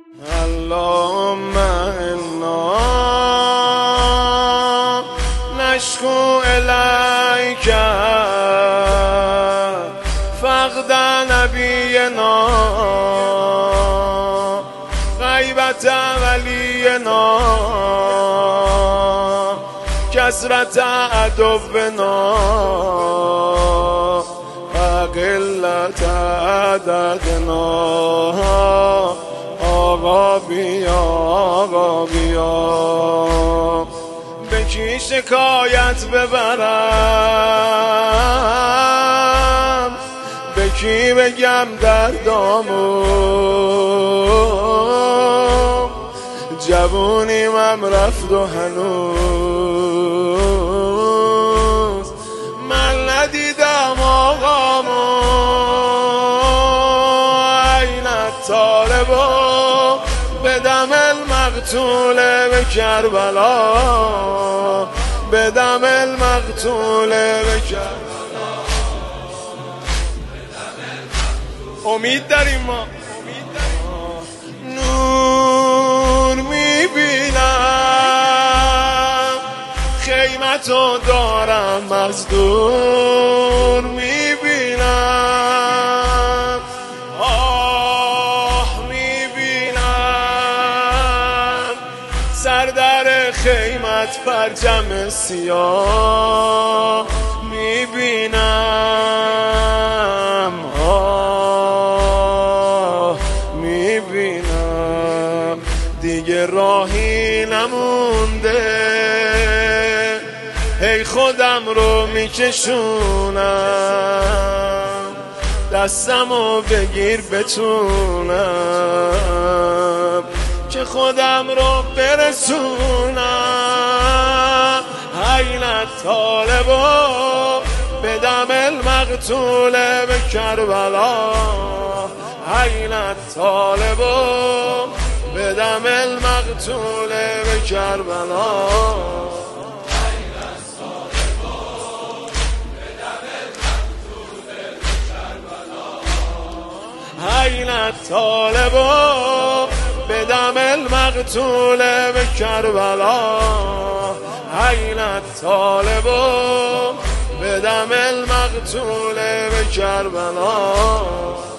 اللهم انا نشكو الیک فقد نبینا غیبت ولینا کثرت عدونا قلت عددنا آقا بیا به کی شکایت ببرم، به کی بگم دردامو، جوونیم هم رفت و هنوز من ندیدم آقامو. این طالبا بدم المقتول به کربلا، بدم المقتول به کربلا. امید داریم ما، نور میبینم خیمتو دارم از دور میبینم، آه میبینم سردر خیمت پرچم سیاه میبینم، آه میبینم دیگه راهی نمونده، هی خودم رو میکشونم، دستمو بگیر بتونم که خودم رو برسونم. این طالبا بدم المقتول به کربلا، این طالبا بدم المقتول به کربلا. این طالبا بدم المقتول به کربلا، این طالبا بدم المقتول به کربلا.